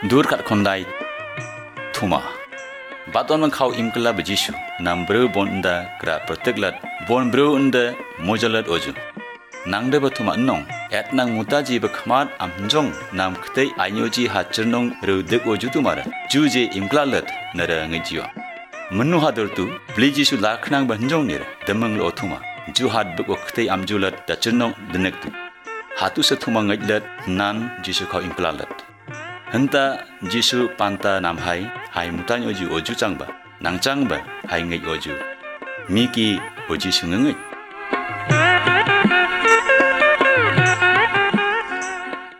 dur kat kondai thuma baton man khau imkla bejishu nam bro bonda kra proteklat bon bro unda mojalat oju nangde bathuma nong et nang mutaji ba khmat amjong nam khtai ainyoji hachernong rudek oju tumara juje imklalat nara ngijiwa menu hadur tu blejishu lakhnang banjong nira damang lo thuma ju hat buk khtai amjulat dachernong denek tu hatu se thuma ngajlat nan jisu khau imklalat henta jisu panta nam hai mutan oju changba nang changba hai ngej oju miki oji sungai